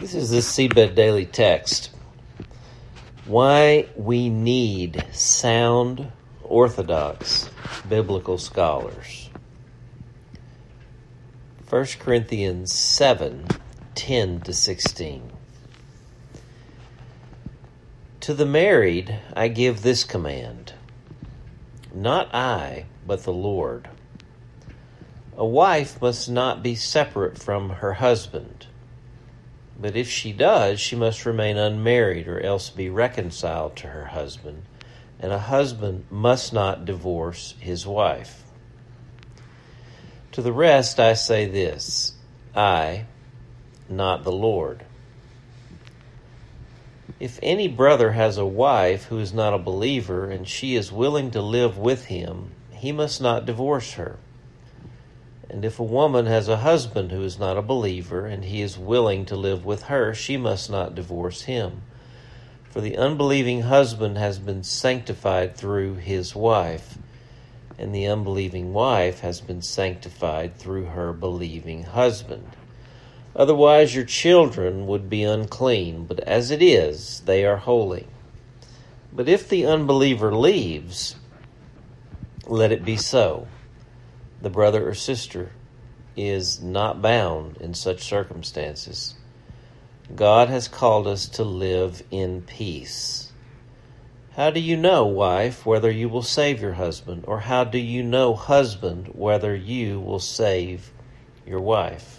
This is the Seedbed Daily Text. Why we need sound, orthodox, biblical scholars. 1 Corinthians 7:10-16. To the married I give this command, not I, but the Lord. A wife must not be separate from her husband. But if she does, she must remain unmarried or else be reconciled to her husband, and a husband must not divorce his wife. To the rest I say this, I, not the Lord. If any brother has a wife who is not a believer and she is willing to live with him, he must not divorce her. And if a woman has a husband who is not a believer, and he is willing to live with her, she must not divorce him. For the unbelieving husband has been sanctified through his wife, and the unbelieving wife has been sanctified through her believing husband. Otherwise your children would be unclean, but as it is, they are holy. But if the unbeliever leaves, let it be so. The brother or sister is not bound in such circumstances. God has called us to live in peace. How do you know, wife, whether you will save your husband? Or how do you know, husband, whether you will save your wife?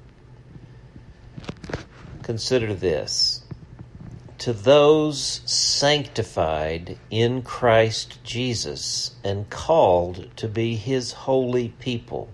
Consider this. To those sanctified in Christ Jesus and called to be his holy people,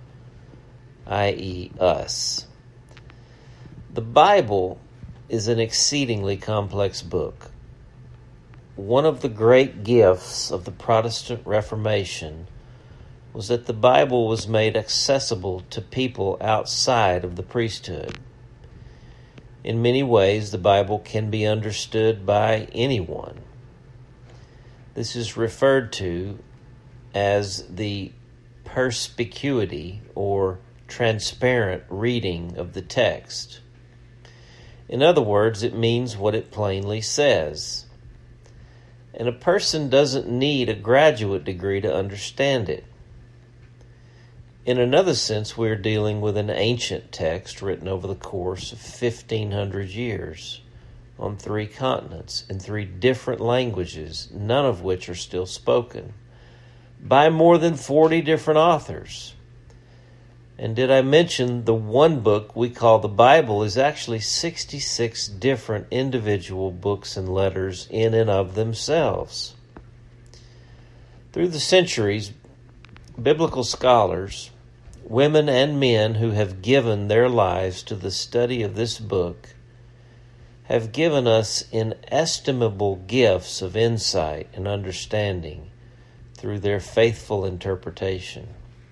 i.e. us. The Bible is an exceedingly complex book. One of the great gifts of the Protestant Reformation was that the Bible was made accessible to people outside of the priesthood. In many ways, the Bible can be understood by anyone. This is referred to as the perspicuity or transparent reading of the text. In other words, it means what it plainly says. And a person doesn't need a graduate degree to understand it. In another sense, we're dealing with an ancient text written over the course of 1,500 years on 3 continents in 3 different languages, none of which are still spoken, by more than 40 different authors. And did I mention the one book we call the Bible is actually 66 different individual books and letters in and of themselves? Through the centuries, biblical scholars, women and men who have given their lives to the study of this book, have given us inestimable gifts of insight and understanding through their faithful interpretation.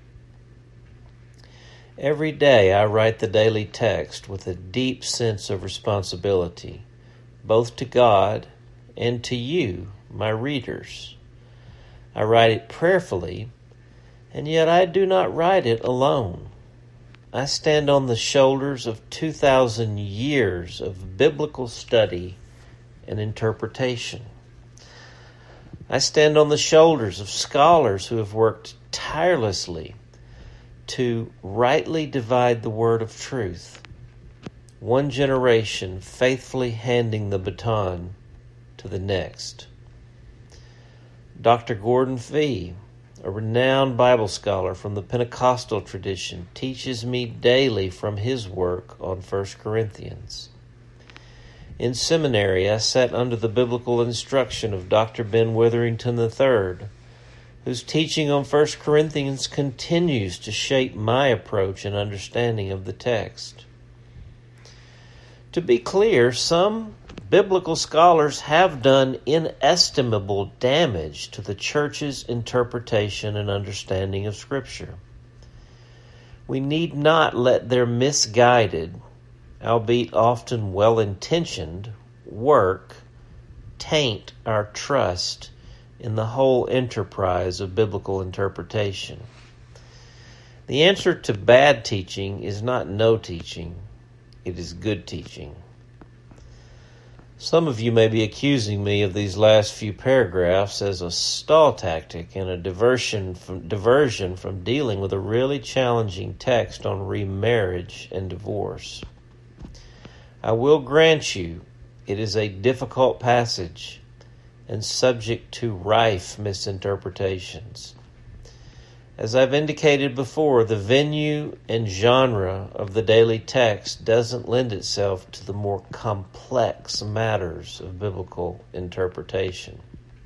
Every day I write the daily text with a deep sense of responsibility, both to God and to you, my readers. I write it prayerfully, and yet I do not write it alone. I stand on the shoulders of 2,000 years of biblical study and interpretation. I stand on the shoulders of scholars who have worked tirelessly to rightly divide the word of truth, one generation faithfully handing the baton to the next. Dr. Gordon Fee, a renowned Bible scholar from the Pentecostal tradition, teaches me daily from his work on 1 Corinthians. In seminary, I sat under the biblical instruction of Dr. Ben Witherington III, whose teaching on 1 Corinthians continues to shape my approach and understanding of the text. To be clear, some biblical scholars have done inestimable damage to the church's interpretation and understanding of Scripture. We need not let their misguided, albeit often well-intentioned, work taint our trust in the whole enterprise of biblical interpretation. The answer to bad teaching is not no teaching, it is good teaching. Some of you may be accusing me of these last few paragraphs as a stall tactic and a diversion from dealing with a really challenging text on remarriage and divorce. I will grant you it is a difficult passage and subject to rife misinterpretations. As I've indicated before, the venue and genre of the daily text doesn't lend itself to the more complex matters of biblical interpretation.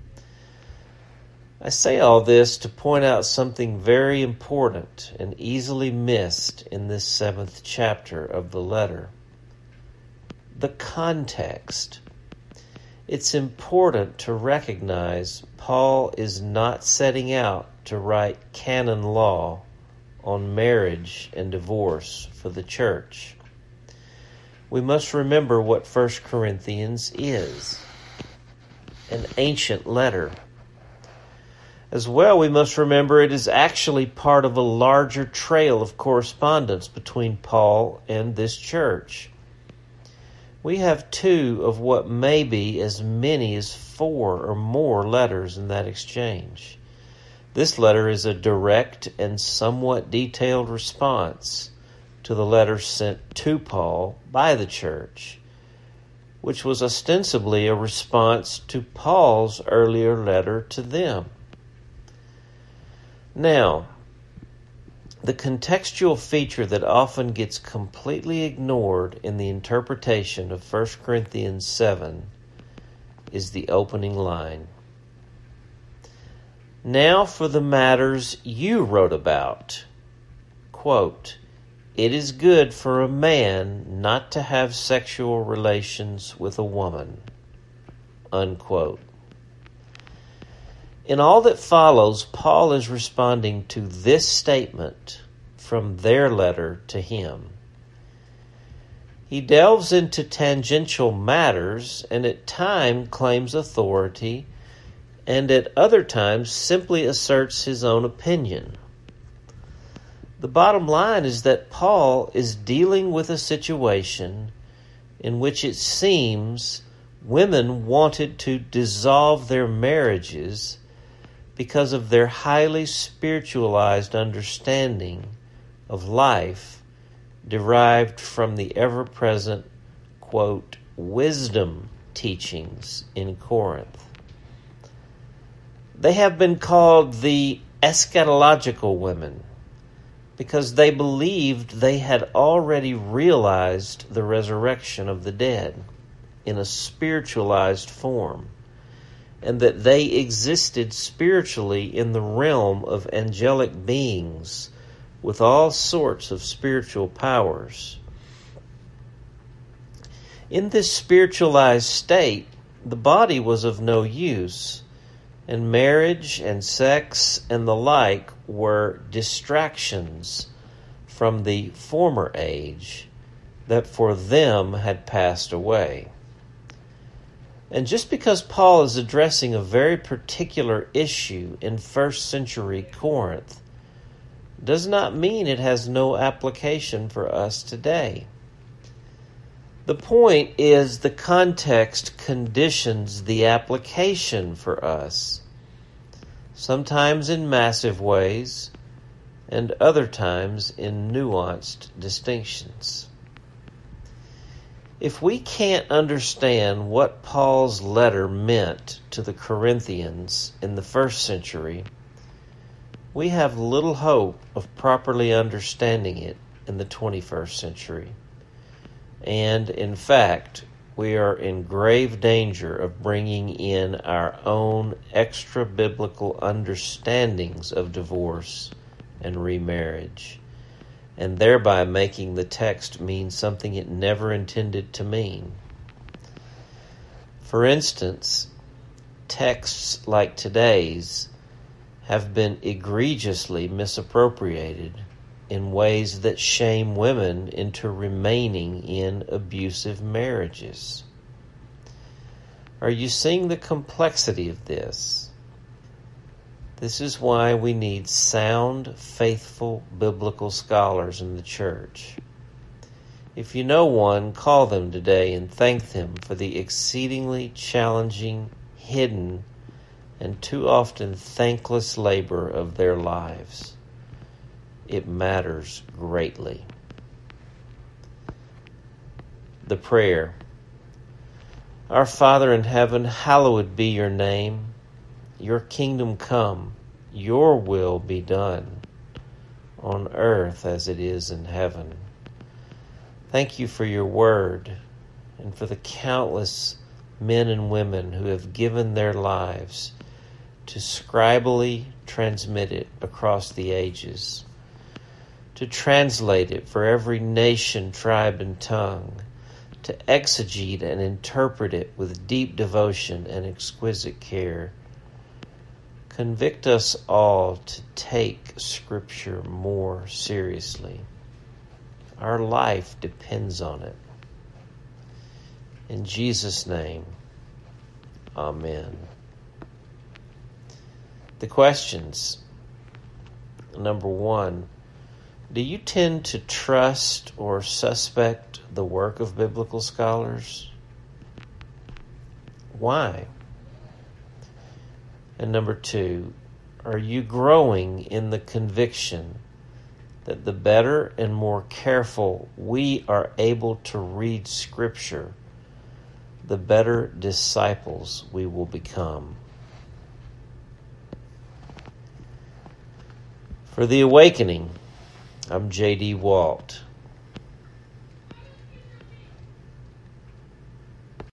I say all this to point out something very important and easily missed in this 7th chapter of the letter. The context. It's important to recognize Paul is not setting out to write canon law on marriage and divorce for the church. We must remember what 1 Corinthians is, an ancient letter. As well, we must remember it is actually part of a larger trail of correspondence between Paul and this church. We have 2 of what may be as many as 4 or more letters in that exchange. This letter is a direct and somewhat detailed response to the letter sent to Paul by the church, which was ostensibly a response to Paul's earlier letter to them. Now, the contextual feature that often gets completely ignored in the interpretation of 1 Corinthians 7 is the opening line. Now for the matters you wrote about. Quote, "It is good for a man not to have sexual relations with a woman." Unquote. In all that follows, Paul is responding to this statement from their letter to him. He delves into tangential matters and at times claims authority and at other times simply asserts his own opinion. The bottom line is that Paul is dealing with a situation in which it seems women wanted to dissolve their marriages because of their highly spiritualized understanding of life derived from the ever-present, quote, wisdom teachings in Corinth. They have been called the eschatological women because they believed they had already realized the resurrection of the dead in a spiritualized form, and that they existed spiritually in the realm of angelic beings with all sorts of spiritual powers. In this spiritualized state, the body was of no use, and marriage and sex and the like were distractions from the former age that for them had passed away. And just because Paul is addressing a very particular issue in 1st century Corinth does not mean it has no application for us today. The point is the context conditions the application for us, sometimes in massive ways and other times in nuanced distinctions. If we can't understand what Paul's letter meant to the Corinthians in the 1st century, we have little hope of properly understanding it in the 21st century. And, in fact, we are in grave danger of bringing in our own extra-biblical understandings of divorce and remarriage, and thereby making the text mean something it never intended to mean. For instance, texts like today's have been egregiously misappropriated in ways that shame women into remaining in abusive marriages. Are you seeing the complexity of this? This is why we need sound, faithful, biblical scholars in the church. If you know one, call them today and thank them for the exceedingly challenging, hidden, and too often thankless labor of their lives. It matters greatly. The prayer. Our Father in heaven, hallowed be your name. Your kingdom come, your will be done, on earth as it is in heaven. Thank you for your word and for the countless men and women who have given their lives to scribally transmit it across the ages, to translate it for every nation, tribe, and tongue, to exegete and interpret it with deep devotion and exquisite care. Convict us all to take Scripture more seriously. Our life depends on it. In Jesus' name, amen. The questions. Number 1, do you tend to trust or suspect the work of biblical scholars? Why? And number 2, are you growing in the conviction that the better and more careful we are able to read Scripture, the better disciples we will become? For The Awakening, I'm J.D. Walt.